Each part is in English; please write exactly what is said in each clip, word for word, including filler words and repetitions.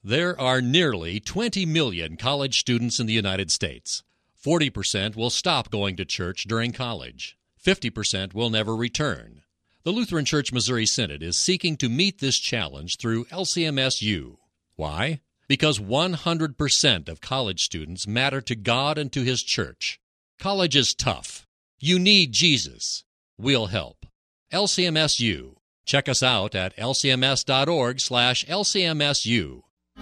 There are nearly twenty million college students in the United States. forty percent will stop going to church during college. fifty percent will never return. The Lutheran Church Missouri Synod is seeking to meet this challenge through L C M S U. Why? Because one hundred percent of college students matter to God and to His church. College is tough. You need Jesus. We'll help. L C M S U. Check us out at L C M S dot org slash L C M S U.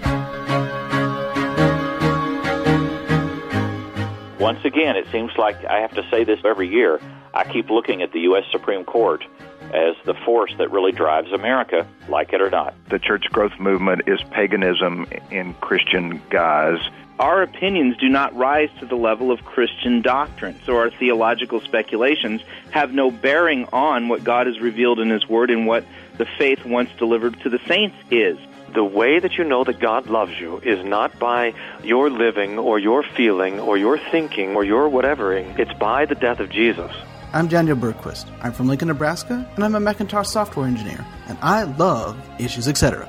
Once again, it seems like I have to say this every year. I keep looking at the U S Supreme Court as the force that really drives America, like it or not. The church growth movement is paganism in Christian guise. Our opinions do not rise to the level of Christian doctrine, so our theological speculations have no bearing on what God has revealed in His Word and what the faith once delivered to the saints is. The way that you know that God loves you is not by your living or your feeling or your thinking or your whatevering. It's by the death of Jesus. I'm Daniel Bergquist. I'm from Lincoln, Nebraska, and I'm a Macintosh software engineer. And I love Issues, et cetera.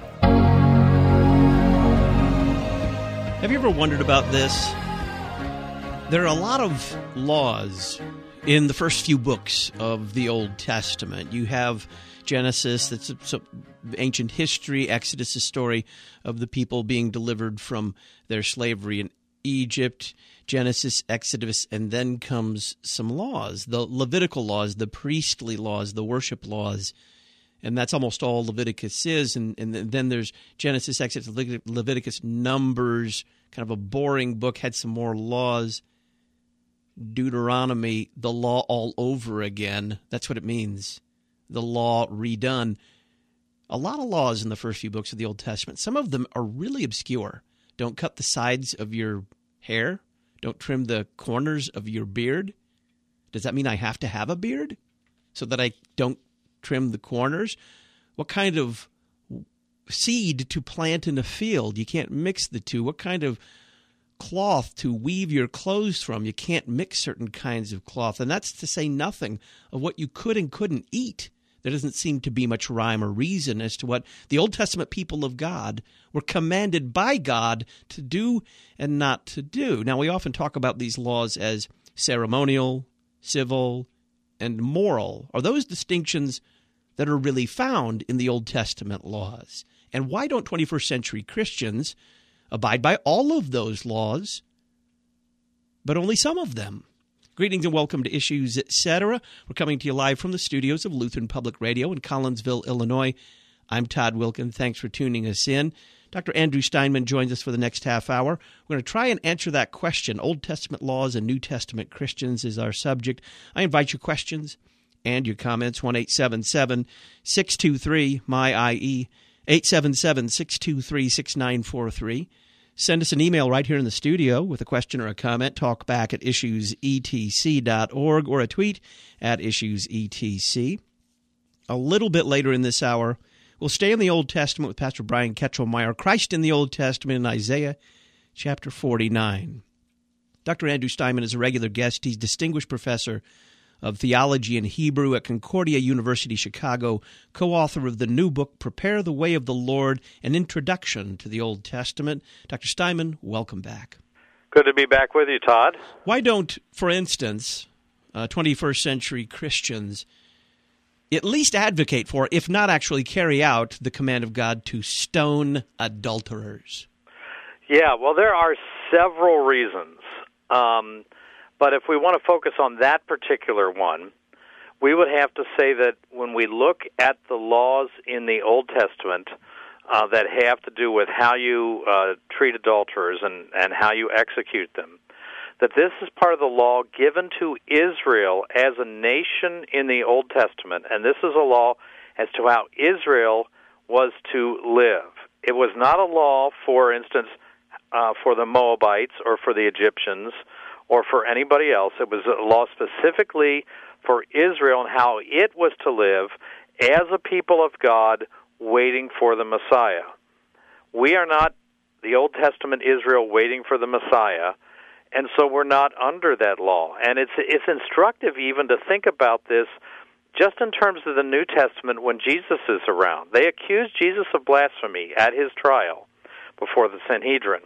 Have you ever wondered about this? There are a lot of laws in the first few books of the Old Testament. You have Genesis, that's a, ancient history. Exodus, a story of the people being delivered from their slavery in Egypt. Genesis, Exodus, and then comes some laws, the Levitical laws, the priestly laws, the worship laws. And that's almost all Leviticus is. And, and then there's Genesis, Exodus, Leviticus, Numbers, kind of a boring book, had some more laws. Deuteronomy, the law all over again. That's what it means. The law redone. A lot of laws in the first few books of the Old Testament. Some of them are really obscure. Don't cut the sides of your hair. Don't trim the corners of your beard. Does that mean I have to have a beard so that I don't trim the corners? What kind of seed to plant in a field? You can't mix the two. What kind of cloth to weave your clothes from? You can't mix certain kinds of cloth. And that's to say nothing of what you could and couldn't eat. There doesn't seem to be much rhyme or reason as to what the Old Testament people of God were commanded by God to do and not to do. Now, we often talk about these laws as ceremonial, civil, and moral. Are those distinctions that are really found in the Old Testament laws? And why don't twenty-first century Christians abide by all of those laws, but only some of them? Greetings and welcome to Issues, et cetera. We're coming to you live from the studios of Lutheran Public Radio in Collinsville, Illinois. I'm Todd Wilkin. Thanks for tuning us in. Doctor Andrew Steinman joins us for the next half hour. We're going to try and answer that question. Old Testament laws and New Testament Christians is our subject. I invite your questions and your comments. one eight seven seven, six two three, M Y I E, eight seven seven, six two three, six nine four three. Send us an email right here in the studio with a question or a comment. Talk back at issues e t c dot org or a tweet at issues e t c. A little bit later in this hour, we'll stay in the Old Testament with Pastor Brian Ketchel-Meyer, Christ in the Old Testament in Isaiah chapter forty-nine. Doctor Andrew Steinman is a regular guest. He's distinguished professor of theology and Hebrew at Concordia University, Chicago, co-author of the new book, Prepare the Way of the Lord, An Introduction to the Old Testament. Doctor Steinman, welcome back. Good to be back with you, Todd. Why don't, for instance, uh, twenty-first century Christians at least advocate for, if not actually carry out, the command of God to stone adulterers? Yeah, well, there are several reasons. Um But if we want to focus on that particular one, we would have to say that when we look at the laws in the Old Testament uh, that have to do with how you uh, treat adulterers and, and how you execute them, that this is part of the law given to Israel as a nation in the Old Testament, and this is a law as to how Israel was to live. It was not a law, for instance, uh, for the Moabites or for the Egyptians or for anybody else. It was a law specifically for Israel and how it was to live as a people of God waiting for the Messiah. We are not the Old Testament Israel waiting for the Messiah, and so we're not under that law. And it's it's instructive even to think about this just in terms of the New Testament when Jesus is around. They accused Jesus of blasphemy at his trial, before the Sanhedrin.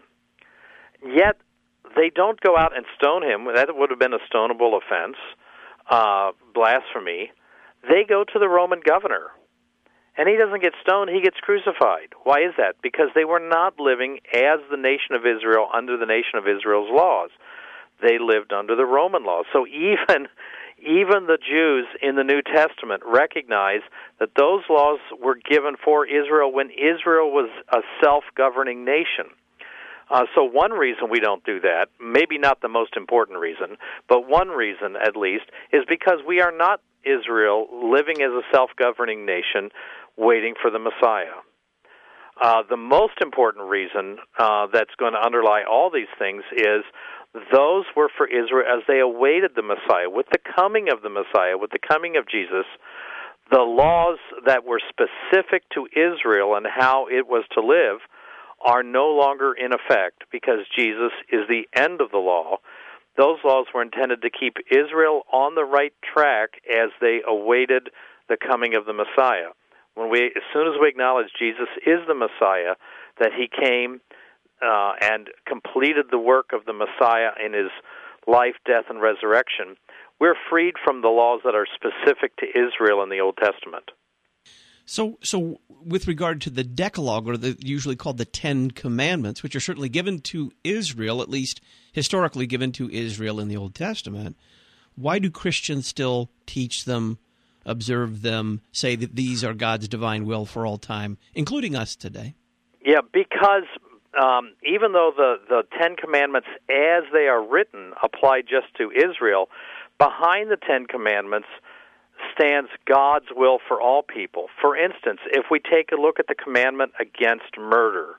Yet they don't go out and stone him. That would have been a stonable offense, uh, blasphemy. They go to the Roman governor, and he doesn't get stoned, he gets crucified. Why is that? Because they were not living as the nation of Israel under the nation of Israel's laws. They lived under the Roman laws. So even even the Jews in the New Testament recognize that those laws were given for Israel when Israel was a self-governing nation. Uh, so one reason we don't do that, maybe not the most important reason, but one reason at least, is because we are not Israel living as a self-governing nation waiting for the Messiah. Uh, the most important reason uh, that's going to underlie all these things is those were for Israel as they awaited the Messiah. With the coming of the Messiah, with the coming of Jesus, the laws that were specific to Israel and how it was to live are no longer in effect because Jesus is the end of the law. Those laws were intended to keep Israel on the right track as they awaited the coming of the Messiah. When we, as soon as we acknowledge Jesus is the Messiah, that he came uh, and completed the work of the Messiah in his life, death, and resurrection, we're freed from the laws that are specific to Israel in the Old Testament. So, so with regard to the Decalogue, or the usually called the Ten Commandments, which are certainly given to Israel, at least historically given to Israel in the Old Testament, why do Christians still teach them, observe them, say that these are God's divine will for all time, including us today? Yeah, because um, even though the, the Ten Commandments as they are written apply just to Israel, behind the Ten Commandments stands God's will for all people. For instance, if we take a look at the commandment against murder,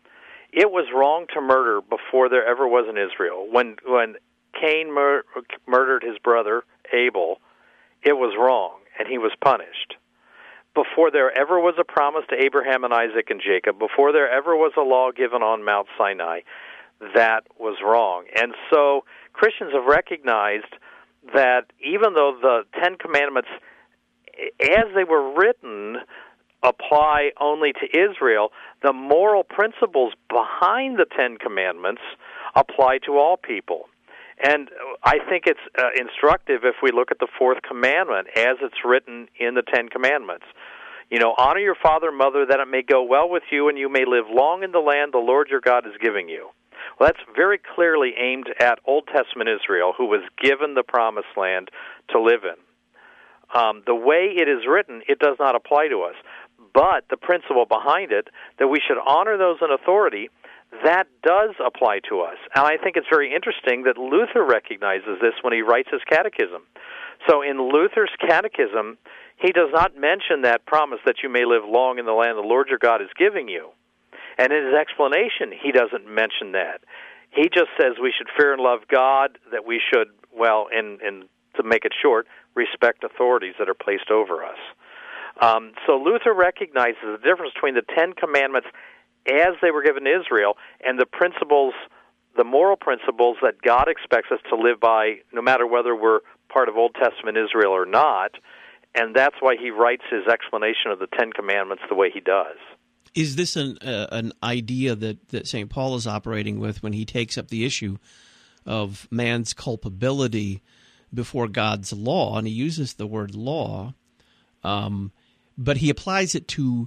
it was wrong to murder before there ever was in Israel. When when Cain mur- murdered his brother Abel, it was wrong, and he was punished. Before there ever was a promise to Abraham and Isaac and Jacob, before there ever was a law given on Mount Sinai, that was wrong. And so Christians have recognized that even though the Ten Commandments, as they were written, apply only to Israel, the moral principles behind the Ten Commandments apply to all people. And I think it's uh, instructive if we look at the fourth commandment as it's written in the Ten Commandments. You know, honor your father and mother that it may go well with you and you may live long in the land the Lord your God is giving you. Well, that's very clearly aimed at Old Testament Israel, who was given the promised land to live in. Um, the way it is written, it does not apply to us. But the principle behind it, that we should honor those in authority, that does apply to us. And I think it's very interesting that Luther recognizes this when he writes his catechism. So in Luther's catechism, he does not mention that promise that you may live long in the land the Lord your God is giving you. And in his explanation, he doesn't mention that. He just says we should fear and love God, that we should, well, and, and to make it short, respect authorities that are placed over us. Um, so Luther recognizes the difference between the Ten Commandments as they were given to Israel and the principles, the moral principles that God expects us to live by, no matter whether we're part of Old Testament Israel or not. And that's why he writes his explanation of the Ten Commandments the way he does. Is this an uh, an idea that, that Saint Paul is operating with when he takes up the issue of man's culpability before God's law? And he uses the word law, um, but he applies it to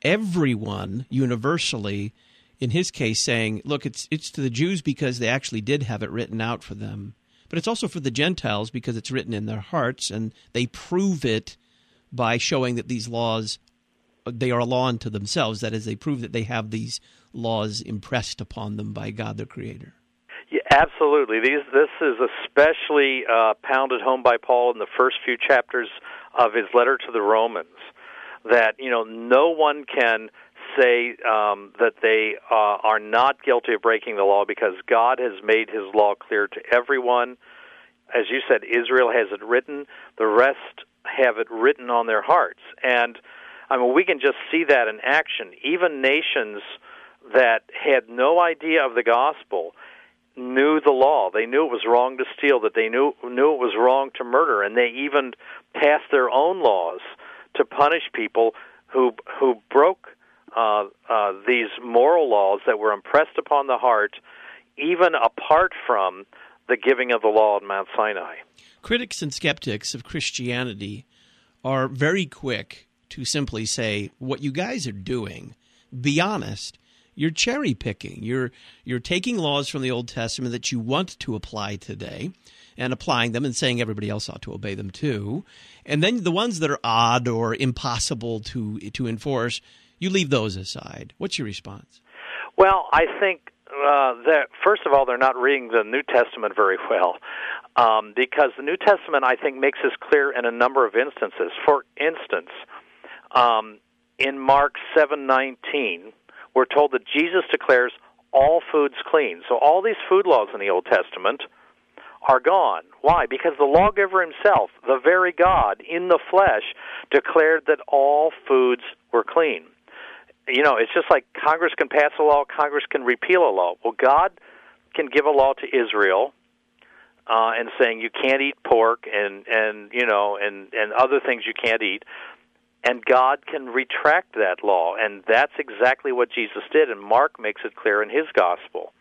everyone universally, in his case saying, look, it's it's to the Jews because they actually did have it written out for them. But it's also for the Gentiles because it's written in their hearts, and they prove it by showing that these laws, they are a law unto themselves. That is, they prove that they have these laws impressed upon them by God, their Creator. Yeah, absolutely. These, this is especially uh, pounded home by Paul in the first few chapters of his letter to the Romans, that, you know, no one can say um, that they uh, are not guilty of breaking the law because God has made his law clear to everyone. As you said, Israel has it written. The rest have it written on their hearts. And, I mean, we can just see that in action. Even nations that had no idea of the gospel knew the law. They knew it was wrong to steal, that they knew knew it was wrong to murder, and they even passed their own laws to punish people who who broke uh, uh, these moral laws that were impressed upon the heart, even apart from the giving of the law at Mount Sinai. Critics and skeptics of Christianity are very quick to simply say, what you guys are doing, be honest, you're cherry picking. You're you're taking laws from the Old Testament that you want to apply today and applying them and saying everybody else ought to obey them too. And then the ones that are odd or impossible to to enforce, you leave those aside. What's your response? Well, I think uh, that, first of all, they're not reading the New Testament very well, um, because the New Testament, I think, makes this clear in a number of instances. For instance, um, in Mark seven nineteen, we're told that Jesus declares all foods clean. So all these food laws in the Old Testament are gone. Why? Because the lawgiver himself, the very God in the flesh, declared that all foods were clean. You know, it's just like Congress can pass a law, Congress can repeal a law. Well, God can give a law to Israel uh, and saying you can't eat pork and, and you know, and, and other things you can't eat. And God can retract that law, and that's exactly what Jesus did, and Mark makes it clear in his gospel.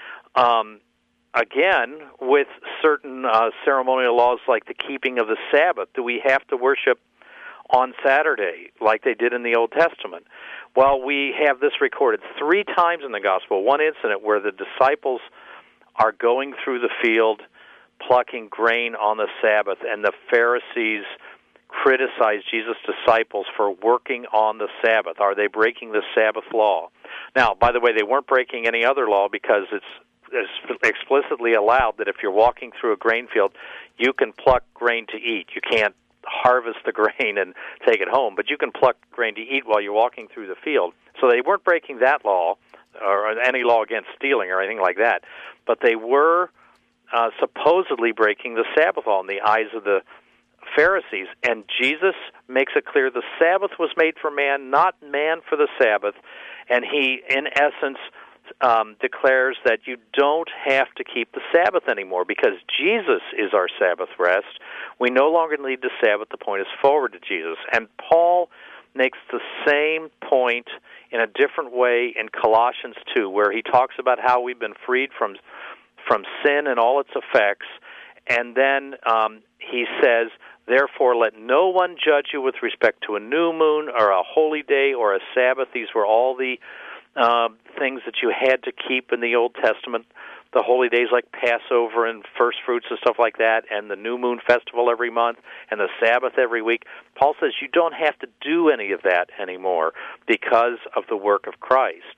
Um, again, with certain uh, ceremonial laws like the keeping of the Sabbath, do we have to worship on Saturday like they did in the Old Testament? Well, we have this recorded three times in the gospel, one incident where the disciples are going through the field plucking grain on the Sabbath, and the Pharisees criticized Jesus' disciples for working on the Sabbath. Are they breaking the Sabbath law? Now, by the way, they weren't breaking any other law because it's, it's explicitly allowed that if you're walking through a grain field, you can pluck grain to eat. You can't harvest the grain and take it home, but you can pluck grain to eat while you're walking through the field. So they weren't breaking that law or any law against stealing or anything like that, but they were uh, supposedly breaking the Sabbath law in the eyes of the Pharisees, and Jesus makes it clear the Sabbath was made for man, not man for the Sabbath, and he, in essence, um, declares that you don't have to keep the Sabbath anymore because Jesus is our Sabbath rest. We no longer need the Sabbath. The point is forward to Jesus. And Paul makes the same point in a different way in Colossians two, where he talks about how we've been freed from from sin and all its effects, and then um, he says, therefore, let no one judge you with respect to a new moon or a holy day or a Sabbath. These were all the uh, things that you had to keep in the Old Testament, the holy days like Passover and first fruits and stuff like that, and the new moon festival every month, and the Sabbath every week. Paul says you don't have to do any of that anymore because of the work of Christ.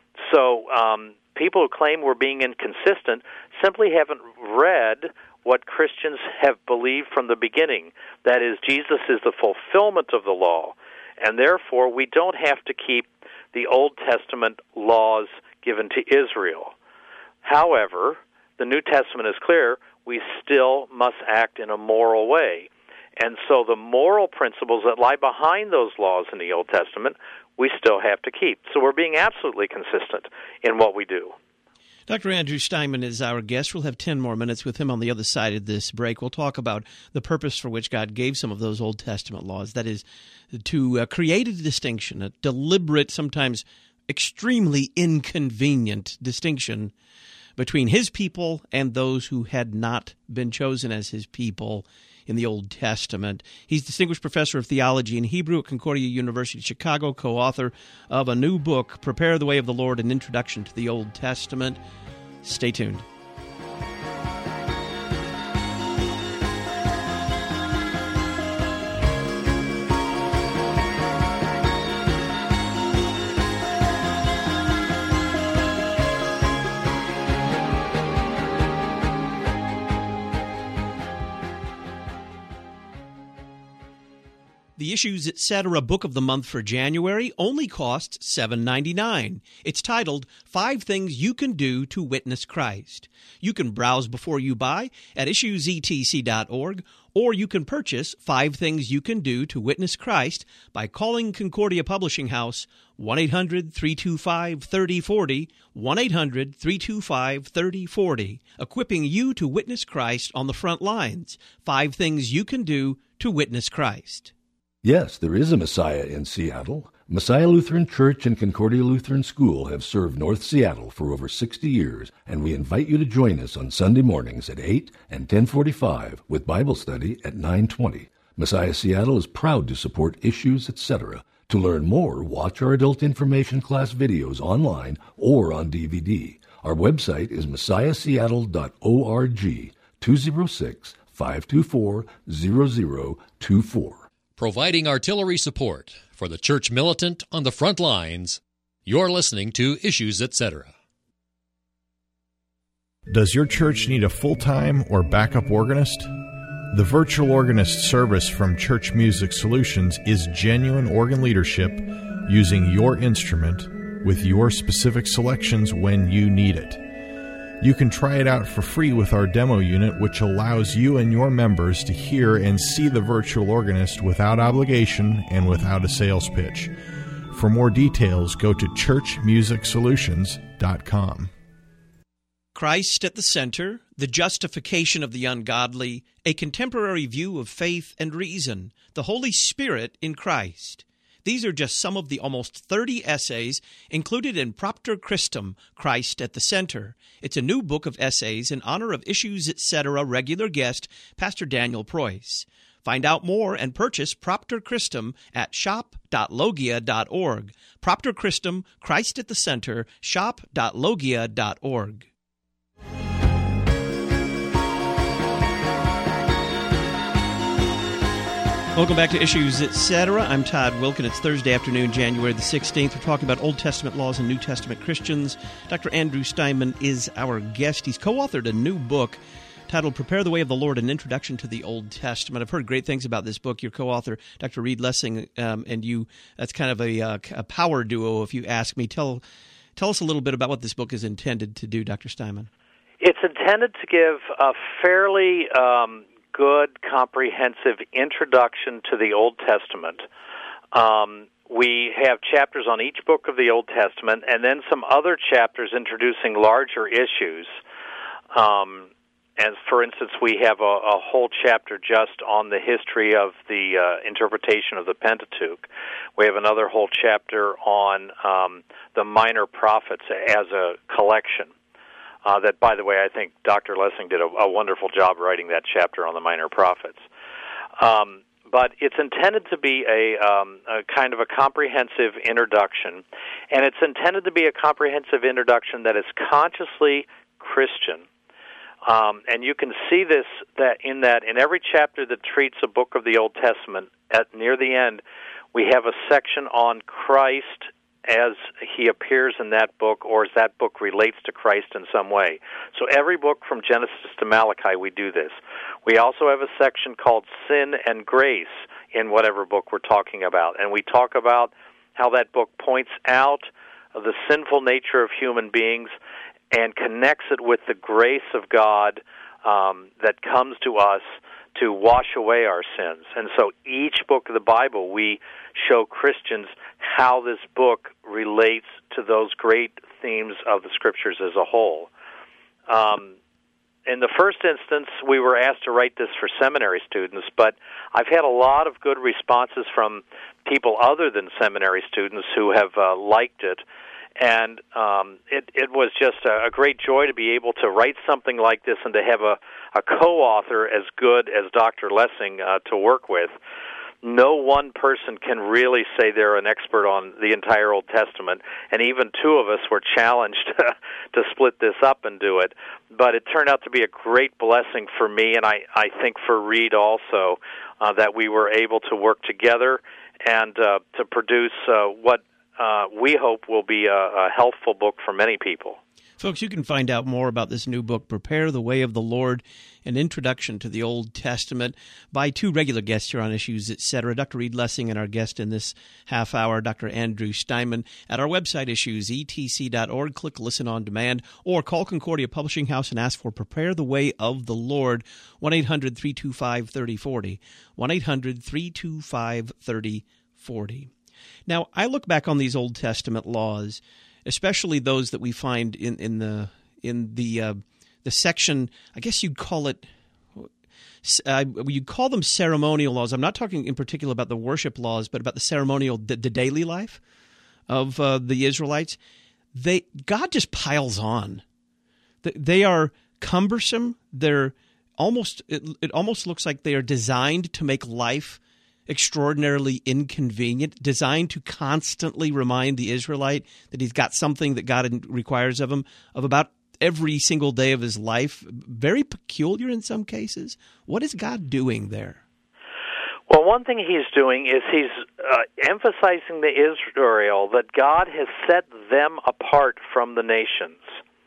So um, people who claim we're being inconsistent simply haven't read what Christians have believed from the beginning. That is, Jesus is the fulfillment of the law, and therefore we don't have to keep the Old Testament laws given to Israel. However, the New Testament is clear, we still must act in a moral way. And so the moral principles that lie behind those laws in the Old Testament, we still have to keep. So we're being absolutely consistent in what we do. Doctor Andrew Steinman is our guest. We'll have ten more minutes with him on the other side of this break. We'll talk about the purpose for which God gave some of those Old Testament laws, that is, to uh, create a distinction, a deliberate, sometimes extremely inconvenient distinction between his people and those who had not been chosen as his people in the Old Testament. He's Distinguished Professor of Theology and Hebrew at Concordia University, Chicago, co-author of a new book, Prepare the Way of the Lord, An Introduction to the Old Testament. Stay tuned. The Issues Etc. Book of the Month for January only costs seven dollars and ninety-nine cents. It's titled, Five Things You Can Do to Witness Christ. You can browse before you buy at issues e t c dot org, or you can purchase Five Things You Can Do to Witness Christ by calling Concordia Publishing House one eight hundred, three two five, three oh four oh, one eight hundred, three two five, three oh four oh, equipping you to witness Christ on the front lines. Five Things You Can Do to Witness Christ. Yes, there is a Messiah in Seattle, Messiah Lutheran Church and Concordia Lutheran School have served North Seattle for over sixty years, and we invite you to join us on Sunday mornings at eight and ten forty-five with Bible study at nine twenty. Messiah Seattle is proud to support Issues, et cetera. To learn more, watch our adult information class videos online or on D V D. Our website is messiah seattle dot org, two oh six, five two four, zero zero two four. Providing artillery support for the church militant on the front lines, you're listening to Issues, et cetera. Does your church need a full-time or backup organist? The virtual organist service from Church Music Solutions is genuine organ leadership using your instrument with your specific selections when you need it. You can try it out for free with our demo unit, which allows you and your members to hear and see the virtual organist without obligation and without a sales pitch. For more details, go to church music solutions dot com. Christ at the center, the justification of the ungodly, a contemporary view of faith and reason, the Holy Spirit in Christ. These are just some of the almost thirty essays included in Propter Christum, Christ at the Center. It's a new book of essays in honor of Issues, et cetera. Regular guest, Pastor Daniel Preuss. Find out more and purchase Propter Christum at shop dot logia dot org. Propter Christum, Christ at the Center, shop dot logia dot org. Welcome back to Issues, et cetera. I'm Todd Wilkin. It's Thursday afternoon, January the sixteenth. We're talking about Old Testament laws and New Testament Christians. Doctor Andrew Steinman is our guest. He's co-authored a new book titled Prepare the Way of the Lord, An Introduction to the Old Testament. I've heard great things about this book. Your co-author, Doctor Reed Lessing, um, and you, that's kind of a, uh, a power duo, if you ask me. Tell, tell us a little bit about what this book is intended to do, Doctor Steinman. It's intended to give a fairly um, good, comprehensive introduction to the Old Testament. Um, we have chapters on each book of the Old Testament, and then some other chapters introducing larger issues. Um, and for instance, we have a, a whole chapter just on the history of the uh, interpretation of the Pentateuch. We have another whole chapter on um, the minor prophets as a collection. Uh, that, by the way, I think Doctor Lessing did a, a wonderful job writing that chapter on the minor prophets. Um, but it's intended to be a, um, a kind of a comprehensive introduction, and it's intended to be a comprehensive introduction that is consciously Christian. Um, and you can see this that in that in every chapter that treats a book of the Old Testament, at near the end, we have a section on Christ as he appears in that book, or as that book relates to Christ in some way. So every book from Genesis to Malachi, we do this. We also have a section called Sin and Grace in whatever book we're talking about, and we talk about how that book points out the sinful nature of human beings and connects it with the grace of God um, that comes to us to wash away our sins. And so each book of the Bible, we show Christians how this book relates to those great themes of the Scriptures as a whole. Um, in the first instance, we were asked to write this for seminary students, but I've had a lot of good responses from people other than seminary students who have uh, liked it. And um, it, it was just a, a great joy to be able to write something like this and to have a, a co-author as good as Doctor Lessing uh, to work with. No one person can really say they're an expert on the entire Old Testament, and even two of us were challenged to split this up and do it. But it turned out to be a great blessing for me, and I, I think for Reed also, uh, that we were able to work together and uh, to produce uh, what Uh, we hope will be a, a helpful book for many people. Folks, you can find out more about this new book, Prepare the Way of the Lord, An Introduction to the Old Testament, by two regular guests here on Issues, et cetera. Doctor Reed Lessing and our guest in this half hour, Doctor Andrew Steinman. At our website, issues e t c dot org, click Listen on Demand, or call Concordia Publishing House and ask for Prepare the Way of the Lord, one eight hundred three two five three oh four oh, one eight hundred three two five three oh four oh. Now, I look back on these Old Testament laws, especially those that we find in, in the in the uh, the section. I guess you'd call it uh, you call them ceremonial laws. I'm not talking in particular about the worship laws, but about the ceremonial, the, the daily life of uh, the Israelites. They God just piles on. They are cumbersome. They're almost it, it almost looks like they are designed to make life extraordinarily inconvenient, designed to constantly remind the Israelite that he's got something that God requires of him of about every single day of his life. Very peculiar in some cases. What is God doing there? Well, one thing he's doing is he's uh, emphasizing to Israel that God has set them apart from the nations.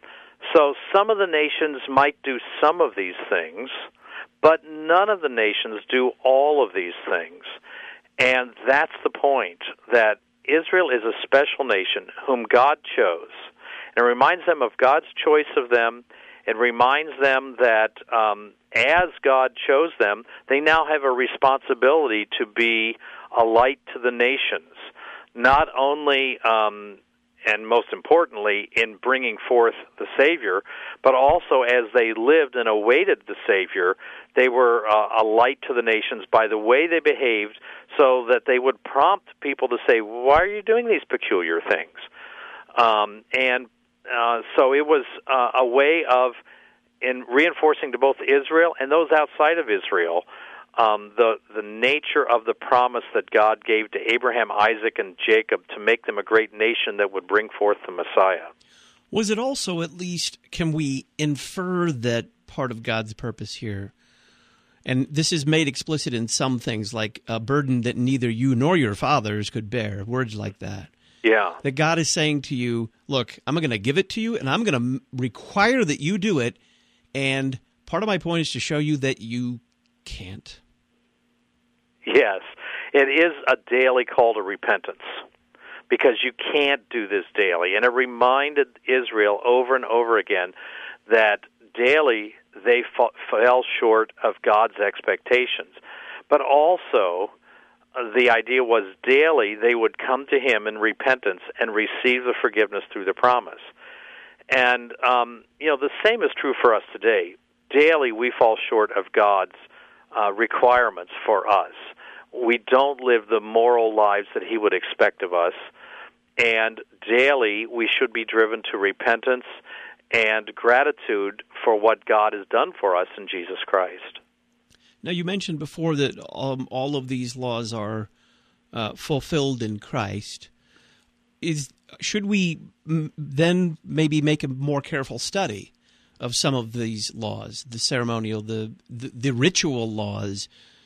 So some of the nations might do some of these things, but none of the nations do all of these things. And that's the point, that Israel is a special nation whom God chose. And it reminds them of God's choice of them. It reminds them that um, as God chose them, they now have a responsibility to be a light to the nations, not only, um, and most importantly, in bringing forth the Savior, but also as they lived and awaited the Savior, they were uh, a light to the nations by the way they behaved, so that they would prompt people to say, why are you doing these peculiar things? Um, and uh, so it was uh, a way of in reinforcing to both Israel and those outside of Israel um, the the nature of the promise that God gave to Abraham, Isaac, and Jacob to make them a great nation that would bring forth the Messiah. Was it also, at least, can we infer that part of God's purpose here, and this is made explicit in some things, like a burden that neither you nor your fathers could bear, words like that. Yeah. That God is saying to you, look, I'm going to give it to you, and I'm going to require that you do it, and part of my point is to show you that you can't. Yes, it is a daily call to repentance, because you can't do this daily. And it reminded Israel over and over again that daily they f- fell short of God's expectations. But also, uh, the idea was daily they would come to Him in repentance and receive the forgiveness through the promise. And, um, you know, the same is true for us today. Daily we fall short of God's uh, requirements for us. We don't live the moral lives that He would expect of us. And daily we should be driven to repentance and gratitude for what God has done for us in Jesus Christ. Now, you mentioned before that um, all of these laws are uh, fulfilled in Christ. Is should we m- then maybe make a more careful study of some of these laws, the ceremonial, the the, the ritual laws,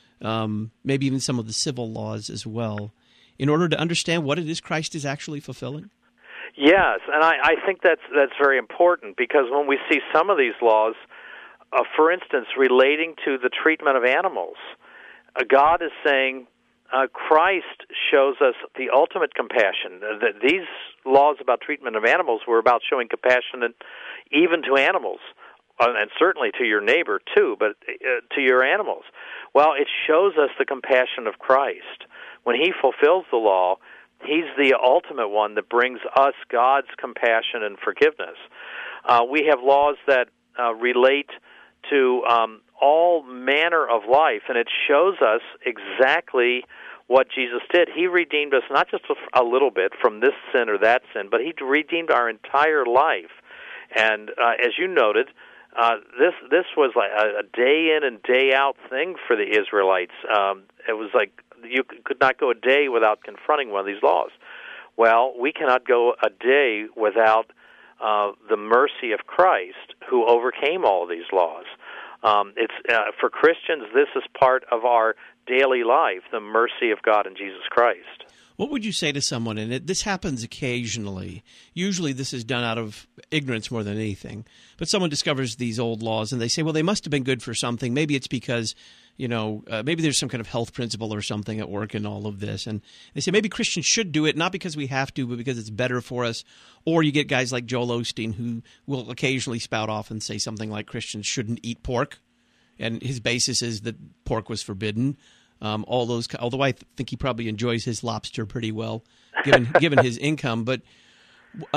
um, maybe even some of the civil laws as well, in order to understand what it is Christ is actually fulfilling? Yes, and I, I think that's that's very important, because when we see some of these laws, uh, for instance, relating to the treatment of animals, uh, God is saying, uh, Christ shows us the ultimate compassion. Uh, that these laws about treatment of animals were about showing compassion and even to animals, uh, and certainly to your neighbor too, but uh, to your animals. Well, it shows us the compassion of Christ. When He fulfills the law, He's the ultimate one that brings us God's compassion and forgiveness. Uh, we have laws that uh, relate to um, all manner of life, and it shows us exactly what Jesus did. He redeemed us not just a, a little bit from this sin or that sin, but He redeemed our entire life. And uh, as you noted, uh, this this was like a, a day in and day out thing for the Israelites. Um, it was like you could not go a day without confronting one of these laws. Well, we cannot go a day without uh, the mercy of Christ, who overcame all of these laws. Um, it's uh, for Christians, this is part of our daily life, the mercy of God in Jesus Christ. What would you say to someone, and it, this happens occasionally, usually this is done out of ignorance more than anything, but someone discovers these old laws and they say, well, they must have been good for something. Maybe it's because, you know, uh, maybe there's some kind of health principle or something at work in all of this. And they say maybe Christians should do it, not because we have to, but because it's better for us. Or you get guys like Joel Osteen who will occasionally spout off and say something like Christians shouldn't eat pork, and his basis is that pork was forbidden. Um, all those, although I th- think he probably enjoys his lobster pretty well, given given his income. But um,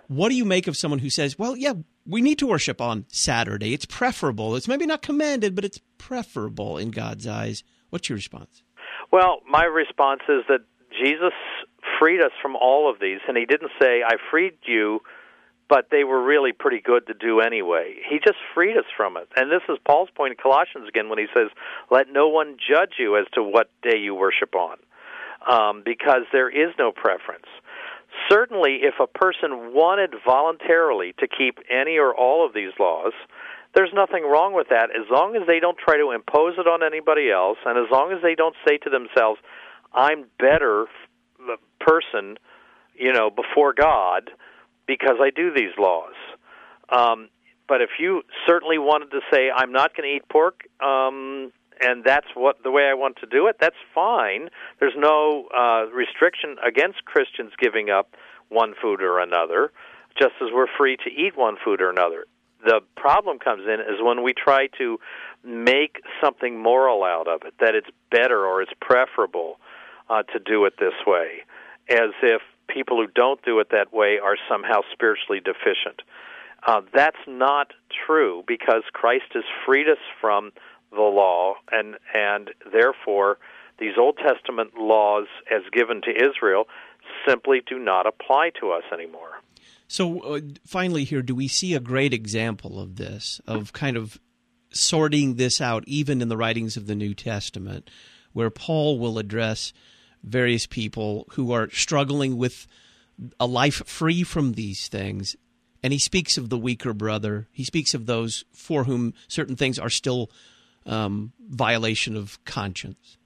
What do you make of someone who says, well, yeah, we need to worship on Saturday. It's preferable. It's maybe not commanded, but it's preferable in God's eyes. What's your response? Well, my response is that Jesus freed us from all of these, and he didn't say, I freed you, but they were really pretty good to do anyway. He just freed us from it. And this is Paul's point in Colossians again when he says, let no one judge you as to what day you worship on, um, because there is no preference. Certainly, if a person wanted voluntarily to keep any or all of these laws, there's nothing wrong with that as long as they don't try to impose it on anybody else, and as long as they don't say to themselves, I'm better person, you know, before God because I do these laws. Um, but if you certainly wanted to say, I'm not going to eat pork, um, and that's what the way I want to do it, that's fine. There's no uh, restriction against Christians giving up one food or another, just as we're free to eat one food or another. The problem comes in is when we try to make something moral out of it, that it's better or it's preferable uh, to do it this way, as if people who don't do it that way are somehow spiritually deficient. Uh, that's not true, because Christ has freed us from the law, and and therefore these Old Testament laws as given to Israel simply do not apply to us anymore. So uh, finally here, do we see a great example of this, of kind of sorting this out even in the writings of the New Testament, where Paul will address various people who are struggling with a life free from these things, and he speaks of the weaker brother. He speaks of those for whom certain things are still Um, violation of conscience.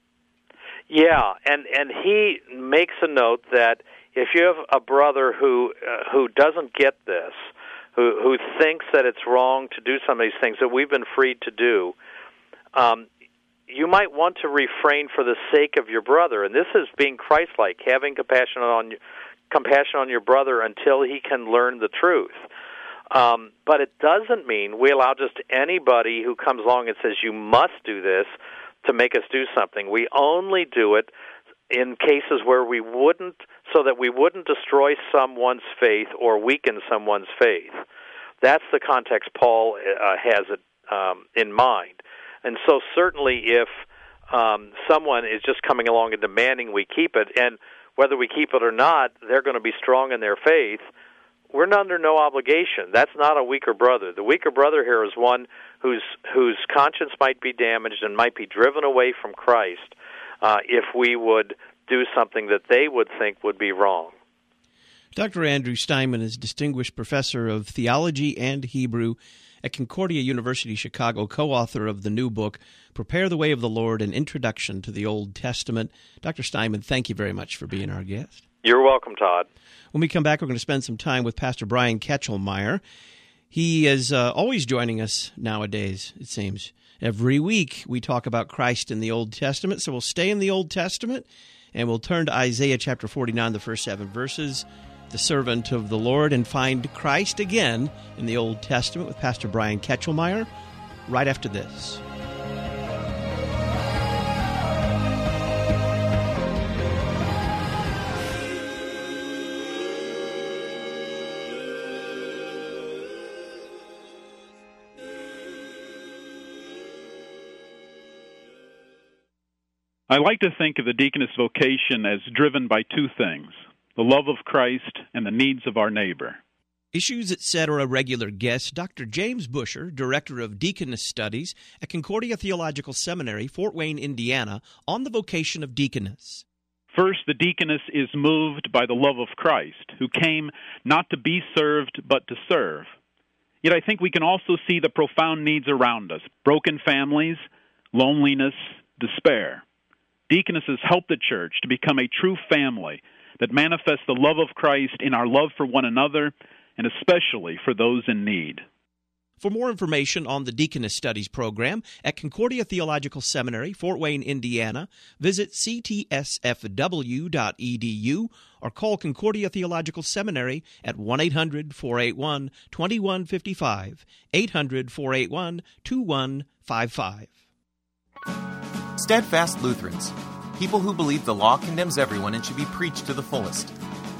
Yeah, and, and he makes a note that if you have a brother who uh, who doesn't get this, who who thinks that it's wrong to do some of these things that we've been freed to do, um, you might want to refrain for the sake of your brother. And this is being Christ-like, having compassion on compassion on your brother until he can learn the truth. Um, but it doesn't mean we allow just anybody who comes along and says, you must do this, to make us do something. We only do it in cases where we wouldn't, so that we wouldn't destroy someone's faith or weaken someone's faith. That's the context Paul uh, has it um, in mind. And so certainly if um, someone is just coming along and demanding we keep it, and whether we keep it or not, they're going to be strong in their faith, we're under no obligation. That's not a weaker brother. The weaker brother here is one whose whose conscience might be damaged and might be driven away from Christ uh, if we would do something that they would think would be wrong. Doctor Andrew Steinman is Distinguished Professor of Theology and Hebrew at Concordia University, Chicago, co-author of the new book, Prepare the Way of the Lord, An Introduction to the Old Testament. Doctor Steinman, thank you very much for being our guest. You're welcome, Todd. When we come back, we're going to spend some time with Pastor Brian Ketchelmeyer. He is uh, always joining us nowadays, it seems. Every week we talk about Christ in the Old Testament, so we'll stay in the Old Testament, and we'll turn to Isaiah chapter forty-nine, the first seven verses, the servant of the Lord, and find Christ again in the Old Testament with Pastor Brian Ketchelmeyer right after this. I like to think of the deaconess vocation as driven by two things, the love of Christ and the needs of our neighbor. Issues Etc. regular guest, Doctor James Busher, Director of Deaconess Studies at Concordia Theological Seminary, Fort Wayne, Indiana, on the vocation of deaconess. First, the deaconess is moved by the love of Christ, who came not to be served, but to serve. Yet I think we can also see the profound needs around us, broken families, loneliness, despair. Deaconesses help the church to become a true family that manifests the love of Christ in our love for one another, and especially for those in need. For more information on the Deaconess Studies program at Concordia Theological Seminary, Fort Wayne, Indiana, visit c t s f w dot e d u or call Concordia Theological Seminary at one eight hundred, four eight one, two one five five, eight hundred, four eight one, two one five five. Steadfast Lutherans, people who believe the law condemns everyone and should be preached to the fullest.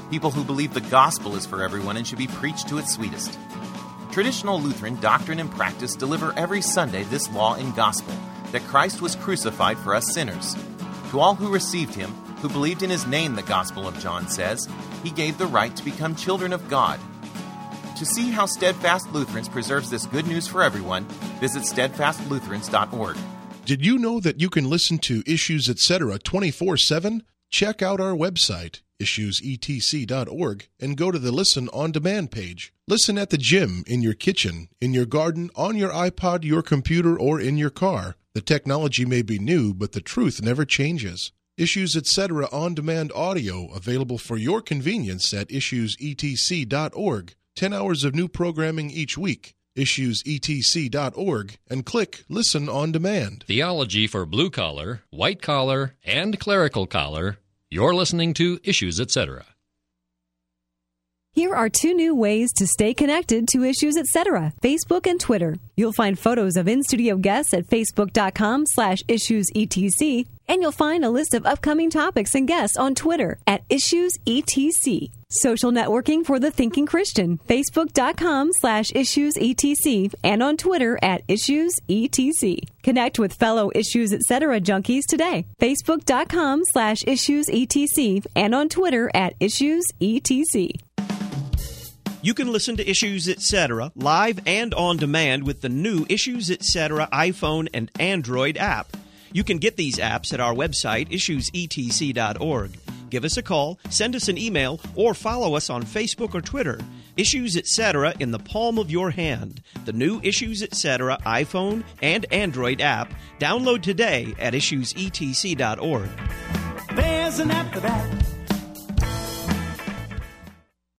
people who believe the gospel is for everyone and should be preached to its sweetest. Traditional Lutheran doctrine and practice deliver every Sunday this law and gospel, that Christ was crucified for us sinners. To all who received him, who believed in his name, the Gospel of John says, he gave the right to become children of God. To see how Steadfast Lutherans preserves this good news for everyone, visit steadfast lutherans dot org. Did you know that you can listen to Issues Etc. twenty-four seven? Check out our website, issues e t c dot org, and go to the Listen on Demand page. Listen at the gym, in your kitchen, in your garden, on your iPod, your computer, or in your car. The technology may be new, but the truth never changes. Issues Etc. on-demand audio available for your convenience at issues e t c dot org. Ten hours of new programming each week. issues e t c dot org and click Listen on Demand. Theology for blue collar, white collar, and clerical collar. You're listening to Issues Etc. Here are two new ways to stay connected to Issues Etc. Facebook and Twitter. You'll find photos of in-studio guests at facebook.com slash issuesetc, and you'll find a list of upcoming topics and guests on Twitter at issuesetc. Social networking for the thinking Christian, facebook.com slash issuesetc, and on Twitter at issuesetc. Connect with fellow Issues Etc. junkies today, facebook.com slash issuesetc, and on Twitter at issuesetc. You can listen to Issues Etc. live and on demand with the new Issues Etc. iPhone and Android app. You can get these apps at our website, issues e t c dot org. Give us a call, send us an email, or follow us on Facebook or Twitter. Issues Etc. in the palm of your hand. The new Issues Etc. iPhone and Android app. Download today at issues e t c dot org. There's an app for that.